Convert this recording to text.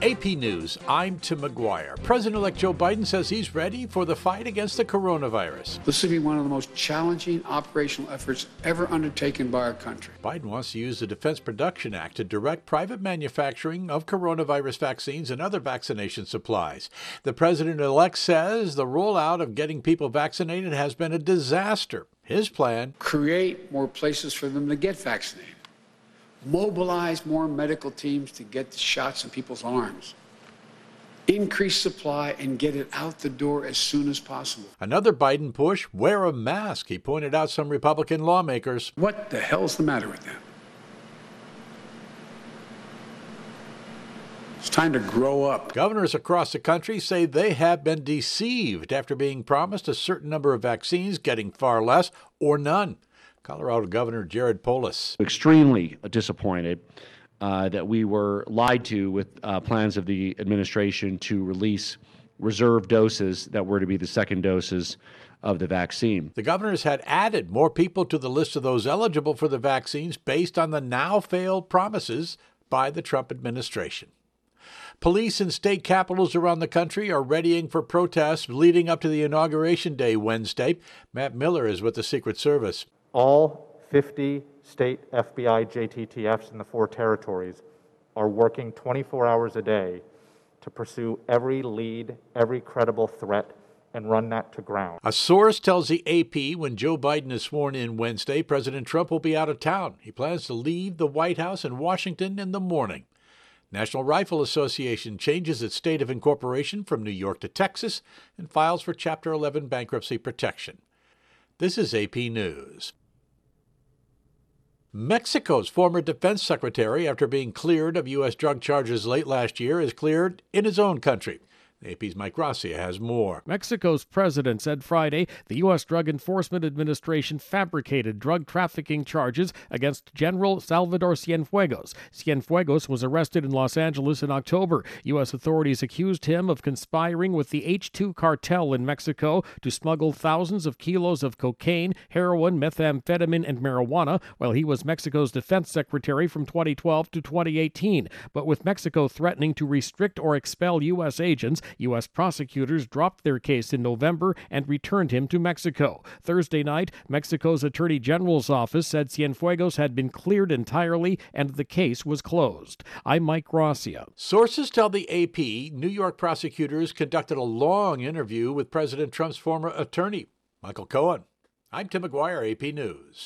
AP News, I'm Tim McGuire. President-elect Joe Biden says he's ready for the fight against the coronavirus. This will be one of the most challenging operational efforts ever undertaken by our country. Biden wants to use the Defense Production Act to direct private manufacturing of coronavirus vaccines and other vaccination supplies. The president-elect says the rollout of getting people vaccinated has been a disaster. His plan: create more places for them to get vaccinated. Mobilize more medical teams to get the shots in people's arms. Increase supply and get it out the door as soon as possible. Another Biden push: wear a mask. He pointed out some Republican lawmakers. What the hell's the matter with them? It's time to grow up. Governors across the country say they have been deceived after being promised a certain number of vaccines, getting far less or none. Colorado Governor Jared Polis. Extremely disappointed that we were lied to with plans of the administration to release reserve doses that were to be the second doses of the vaccine. The governors had added more people to the list of those eligible for the vaccines based on the now failed promises by the Trump administration. Police in state capitals around the country are readying for protests leading up to the Inauguration Day Wednesday. Matt Miller is with the Secret Service. All 50 state FBI JTTFs in the 4 territories are working 24 hours a day to pursue every lead, every credible threat, and run that to ground. A source tells the AP when Joe Biden is sworn in Wednesday, President Trump will be out of town. He plans to leave the White House in Washington in the morning. National Rifle Association changes its state of incorporation from New York to Texas and files for Chapter 11 bankruptcy protection. This is AP News. Mexico's former defense secretary, after being cleared of U.S. drug charges late last year, is cleared in his own country. AP's Mike Gracia has more. Mexico's president said Friday the U.S. Drug Enforcement Administration fabricated drug trafficking charges against General Salvador Cienfuegos. Cienfuegos was arrested in Los Angeles in October. U.S. authorities accused him of conspiring with the H2 cartel in Mexico to smuggle thousands of kilos of cocaine, heroin, methamphetamine, and marijuana while he was Mexico's defense secretary from 2012 to 2018. But with Mexico threatening to restrict or expel U.S. agents, U.S. prosecutors dropped their case in November and returned him to Mexico. Thursday night, Mexico's Attorney General's office said Cienfuegos had been cleared entirely and the case was closed. I'm Mike Gracia. Sources tell the AP New York prosecutors conducted a long interview with President Trump's former attorney, Michael Cohen. I'm Tim McGuire, AP News.